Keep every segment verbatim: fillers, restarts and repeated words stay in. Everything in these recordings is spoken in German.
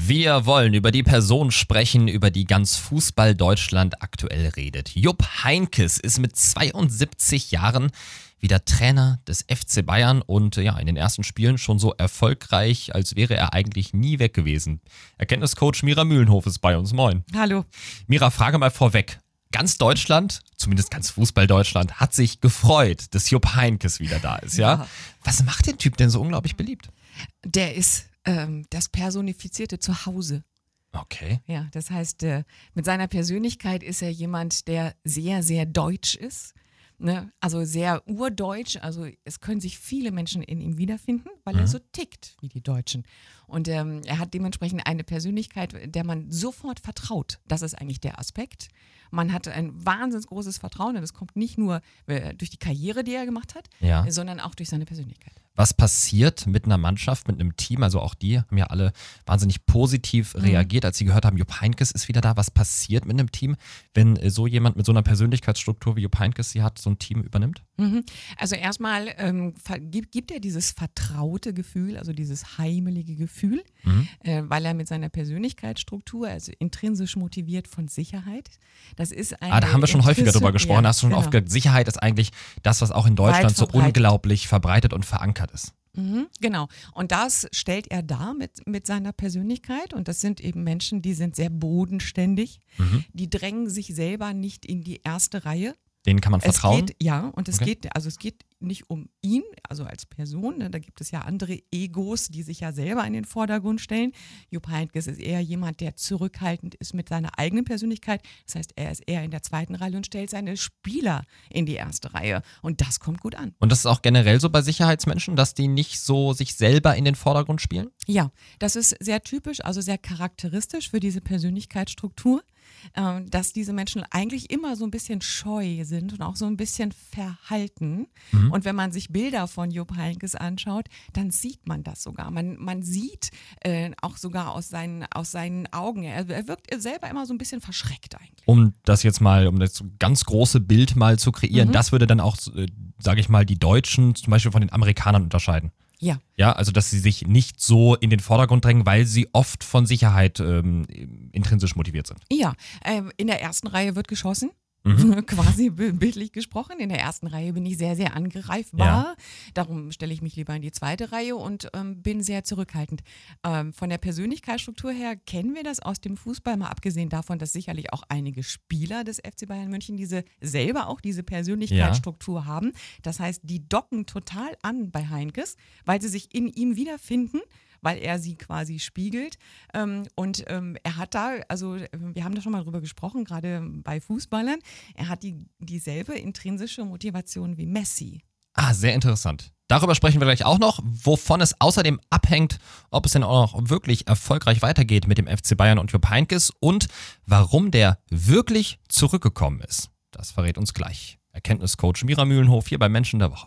Wir wollen über die Person sprechen, über die ganz Fußball-Deutschland aktuell redet. Jupp Heynckes ist mit zweiundsiebzig Jahren wieder Trainer des F C Bayern und ja, in den ersten Spielen schon so erfolgreich, als wäre er eigentlich nie weg gewesen. Erkenntniscoach Mira Mühlenhof ist bei uns. Moin. Hallo. Mira, Frage mal vorweg. Ganz Deutschland, zumindest ganz Fußball-Deutschland, hat sich gefreut, dass Jupp Heynckes wieder da ist, ja? Ja. Was macht den Typ denn so unglaublich beliebt? Der ist ähm, das personifizierte Zuhause. Okay. Ja, das heißt, äh, mit seiner Persönlichkeit ist er jemand, der sehr, sehr deutsch ist. Ne? Also sehr urdeutsch. Also es können sich viele Menschen in ihm wiederfinden, weil Mhm. er so tickt wie die Deutschen. Und ähm, er hat dementsprechend eine Persönlichkeit, der man sofort vertraut. Das ist eigentlich der Aspekt. Man hat ein wahnsinnig großes Vertrauen und das kommt nicht nur äh, durch die Karriere, die er gemacht hat, Ja. äh, sondern auch durch seine Persönlichkeit. Was passiert mit einer Mannschaft, mit einem Team? Also auch die haben ja alle wahnsinnig positiv reagiert, als sie gehört haben, Jupp Heynckes ist wieder da. Was passiert mit einem Team, wenn äh, so jemand mit so einer Persönlichkeitsstruktur wie Jupp Heynckes sie hat, so ein Team übernimmt? Mhm. Also erstmal ähm, ver- gibt, gibt er dieses vertraute Gefühl, also dieses heimelige Gefühl, Mhm. äh, weil er mit seiner Persönlichkeitsstruktur, also intrinsisch motiviert von Sicherheit, das ist eine Ah, da haben wir schon häufiger Interesse- drüber gesprochen. Ja, Hast du schon genau. oft gesagt, Sicherheit ist eigentlich das, was auch in Deutschland Weit so verbreitet. unglaublich verbreitet und verankert ist. Mhm, genau. Und das stellt er dar mit, mit seiner Persönlichkeit. Und das sind eben Menschen, die sind sehr bodenständig. Mhm. Die drängen sich selber nicht in die erste Reihe. Denen kann man Es vertrauen. geht, ja, und es Okay. geht, also es geht nicht um ihn, also als Person, ne, da gibt es ja andere Egos, die sich ja selber in den Vordergrund stellen. Jupp Heynckes ist eher jemand, der zurückhaltend ist mit seiner eigenen Persönlichkeit. Das heißt, er ist eher in der zweiten Reihe und stellt seine Spieler in die erste Reihe. Und das kommt gut an. Und das ist auch generell so bei Sicherheitsmenschen, dass die nicht so sich selber in den Vordergrund spielen? Ja, das ist sehr typisch, also sehr charakteristisch für diese Persönlichkeitsstruktur, äh, dass diese Menschen eigentlich immer so ein bisschen scheu sind und auch so ein bisschen verhalten. Mhm. Und wenn man sich Bilder von Jupp Heynckes anschaut, dann sieht man das sogar. Man, man sieht äh, auch sogar aus seinen, aus seinen Augen, er, er wirkt selber immer so ein bisschen verschreckt eigentlich. Um das jetzt mal, um das ganz große Bild mal zu kreieren, Mhm. das würde dann auch, äh, sage ich mal, die Deutschen zum Beispiel von den Amerikanern unterscheiden. Ja. Ja, also dass sie sich nicht so in den Vordergrund drängen, weil sie oft von Sicherheit ähm, intrinsisch motiviert sind. Ja, ähm, in der ersten Reihe wird geschossen. Mhm. Quasi bi- bildlich gesprochen. In der ersten Reihe bin ich sehr, sehr angreifbar. Darum stelle ich mich lieber in die zweite Reihe und ähm, bin sehr zurückhaltend. Ähm, von der Persönlichkeitsstruktur her kennen wir das aus dem Fußball, mal abgesehen davon, dass sicherlich auch einige Spieler des F C Bayern München diese selber auch diese Persönlichkeitsstruktur haben. Das heißt, die docken total an bei Heynckes, weil sie sich in ihm wiederfinden, weil er sie quasi spiegelt. Ähm, und ähm, er hat da, also äh, wir haben da schon mal drüber gesprochen, gerade bei Fußballern, er hat die, dieselbe intrinsische Motivation wie Messi. Ah, sehr interessant. Darüber sprechen wir gleich auch noch, wovon es außerdem abhängt, ob es denn auch noch wirklich erfolgreich weitergeht mit dem F C Bayern und Jupp Heynckes und warum der wirklich zurückgekommen ist. Das verrät uns gleich Erkenntniscoach Mira Mühlenhof hier bei Menschen der Woche.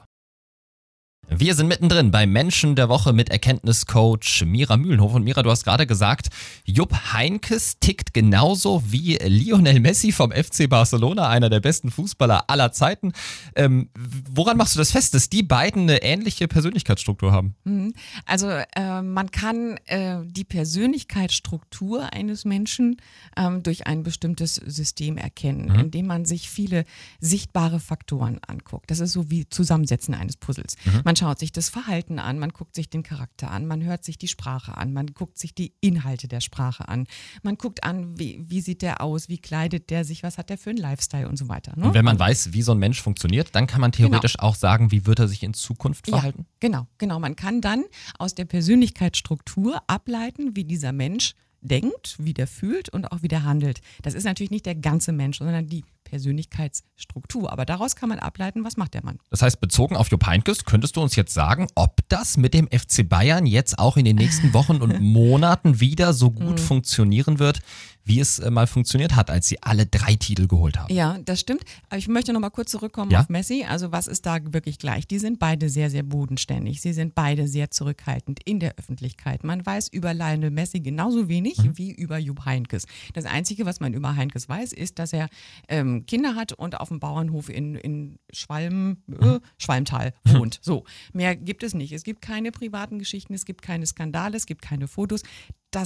Wir sind mittendrin bei Menschen der Woche mit Erkenntniscoach Mira Mühlenhof. Und Mira, du hast gerade gesagt, Jupp Heynckes tickt genauso wie Lionel Messi vom F C Barcelona, einer der besten Fußballer aller Zeiten. Ähm, woran machst du das fest, dass die beiden eine ähnliche Persönlichkeitsstruktur haben? Mhm. Also äh, man kann äh, die Persönlichkeitsstruktur eines Menschen ähm, durch ein bestimmtes System erkennen, Mhm. indem man sich viele sichtbare Faktoren anguckt. Das ist so wie Zusammensetzen eines Puzzles. Mhm. Man schaut sich das Verhalten an, man guckt sich den Charakter an, man hört sich die Sprache an, man guckt sich die Inhalte der Sprache an, man guckt an, wie, wie sieht der aus, wie kleidet der sich, was hat der für einen Lifestyle und so weiter. Ne? Und wenn man weiß, wie so ein Mensch funktioniert, dann kann man theoretisch auch sagen, wie wird er sich in Zukunft verhalten? Ja, genau, genau. Man kann dann aus der Persönlichkeitsstruktur ableiten, wie dieser Mensch denkt, wie der fühlt und auch wie der handelt. Das ist natürlich nicht der ganze Mensch, sondern die Persönlichkeitsstruktur. Aber daraus kann man ableiten, was macht der Mann. Das heißt, bezogen auf Jupp Heynckes, könntest du uns jetzt sagen, ob das mit dem F C Bayern jetzt auch in den nächsten Wochen und Monaten wieder so gut funktionieren wird, wie es äh, mal funktioniert hat, als sie alle drei Titel geholt haben? Ja, das stimmt. Aber ich möchte noch mal kurz zurückkommen Ja? auf Messi. Also was ist da wirklich gleich? Die sind beide sehr, sehr bodenständig. Sie sind beide sehr zurückhaltend in der Öffentlichkeit. Man weiß über Lionel Messi genauso wenig wie über Jupp Heynckes. Das Einzige, was man über Heynckes weiß, ist, dass er ähm, Kinder hat und auf dem Bauernhof in, in Schwalm, äh, Schwalmtal wohnt. So, mehr gibt es nicht. Es gibt keine privaten Geschichten, es gibt keine Skandale, es gibt keine Fotos. Das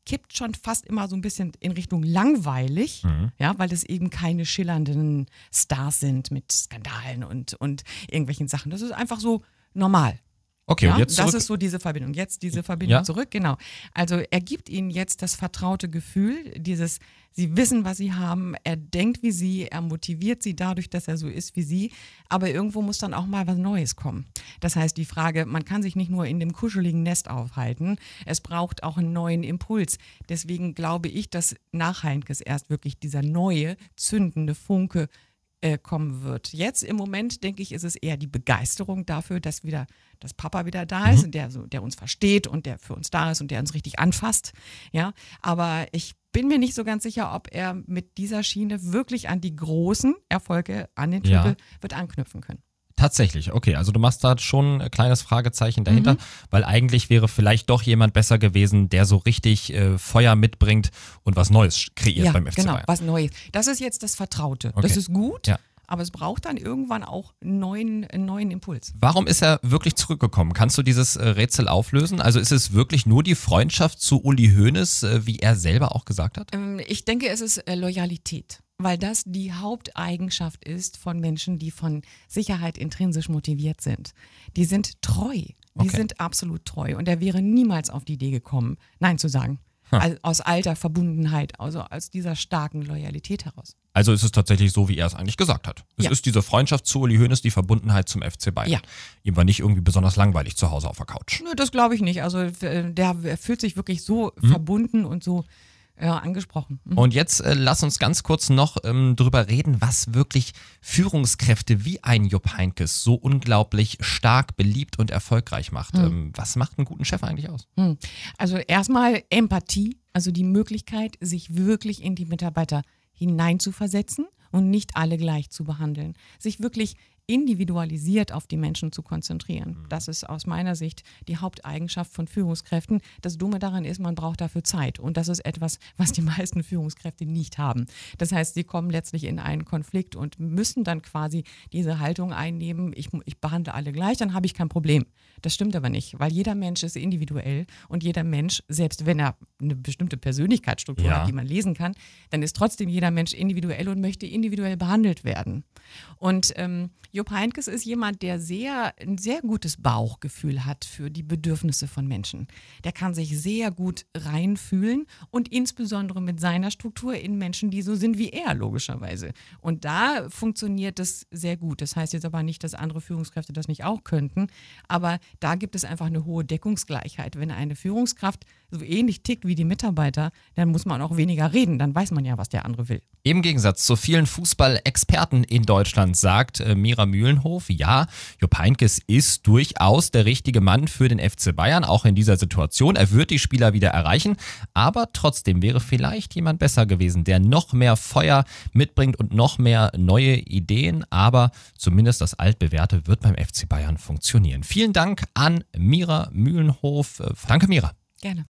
kippt schon fast immer so ein bisschen in Richtung langweilig, mhm. ja, weil es eben keine schillernden Stars sind mit Skandalen und, und irgendwelchen Sachen. Das ist einfach so normal. Okay, ja, und jetzt zurück. Das ist so diese Verbindung. Jetzt diese Verbindung ja? zurück, genau. Also er gibt ihnen jetzt das vertraute Gefühl, dieses, sie wissen, was sie haben, er denkt wie sie, er motiviert sie dadurch, dass er so ist wie sie, aber irgendwo muss dann auch mal was Neues kommen. Das heißt, die Frage, man kann sich nicht nur in dem kuscheligen Nest aufhalten, es braucht auch einen neuen Impuls. Deswegen glaube ich, dass nach Heinkes erst wirklich dieser neue, zündende Funke kommen wird. Jetzt im Moment, denke ich, ist es eher die Begeisterung dafür, dass wieder, dass Papa wieder da ist, mhm. der, so, der uns versteht und der für uns da ist und der uns richtig anfasst. Ja, aber ich bin mir nicht so ganz sicher, ob er mit dieser Schiene wirklich an die großen Erfolge an den Triple ja. wird anknüpfen können. Tatsächlich, okay. Also du machst da schon ein kleines Fragezeichen dahinter, mhm. weil eigentlich wäre vielleicht doch jemand besser gewesen, der so richtig äh, Feuer mitbringt und was Neues kreiert ja, beim F C genau, Bayern. was Neues. Das ist jetzt das Vertraute. Okay. Das ist gut, ja. aber es braucht dann irgendwann auch einen neuen, einen neuen Impuls. Warum ist er wirklich zurückgekommen? Kannst du dieses äh, Rätsel auflösen? Also ist es wirklich nur die Freundschaft zu Uli Hoeneß, äh, wie er selber auch gesagt hat? Ähm, ich denke, es ist äh, Loyalität. Weil das die Haupteigenschaft ist von Menschen, die von Sicherheit intrinsisch motiviert sind. Die sind treu, die okay. sind absolut treu und er wäre niemals auf die Idee gekommen, Nein zu sagen. Hm. Aus alter Verbundenheit, also aus dieser starken Loyalität heraus. Also ist es tatsächlich so, wie er es eigentlich gesagt hat. Es ja. ist diese Freundschaft zu Uli Hoeneß, die Verbundenheit zum F C Bayern. Ja. Ihm war nicht irgendwie besonders langweilig zu Hause auf der Couch. Nö, das glaube ich nicht. Also der fühlt sich wirklich so hm. verbunden und so Ja, angesprochen. Mhm. Und jetzt äh, lass uns ganz kurz noch ähm, drüber reden, was wirklich Führungskräfte wie ein Jupp Heynckes so unglaublich stark, beliebt und erfolgreich macht. Mhm. Ähm, was macht einen guten Chef eigentlich aus? Mhm. Also erstmal Empathie, also die Möglichkeit, sich wirklich in die Mitarbeiter hineinzuversetzen und nicht alle gleich zu behandeln. Sich wirklich individualisiert auf die Menschen zu konzentrieren. Das ist aus meiner Sicht die Haupteigenschaft von Führungskräften. Das Dumme daran ist, man braucht dafür Zeit. Und das ist etwas, was die meisten Führungskräfte nicht haben. Das heißt, sie kommen letztlich in einen Konflikt und müssen dann quasi diese Haltung einnehmen, ich, ich behandle alle gleich, dann habe ich kein Problem. Das stimmt aber nicht, weil jeder Mensch ist individuell und jeder Mensch, selbst wenn er eine bestimmte Persönlichkeitsstruktur ja. hat, die man lesen kann, dann ist trotzdem jeder Mensch individuell und möchte individuell behandelt werden. Und ähm, Jupp Heynckes ist jemand, der sehr, ein sehr gutes Bauchgefühl hat für die Bedürfnisse von Menschen. Der kann sich sehr gut reinfühlen und insbesondere mit seiner Struktur in Menschen, die so sind wie er, logischerweise. Und da funktioniert das sehr gut. Das heißt jetzt aber nicht, dass andere Führungskräfte das nicht auch könnten, aber da gibt es einfach eine hohe Deckungsgleichheit. Wenn eine Führungskraft so ähnlich tickt wie die Mitarbeiter, dann muss man auch weniger reden, dann weiß man ja, was der andere will. Im Gegensatz zu vielen Fußballexperten in Deutschland sagt äh, Mira Mühlenhof, ja, Jupp Heynckes ist durchaus der richtige Mann für den F C Bayern, auch in dieser Situation. Er wird die Spieler wieder erreichen, aber trotzdem wäre vielleicht jemand besser gewesen, der noch mehr Feuer mitbringt und noch mehr neue Ideen, aber zumindest das Altbewährte wird beim F C Bayern funktionieren. Vielen Dank an Mira Mühlenhof. Danke, Mira. Gerne.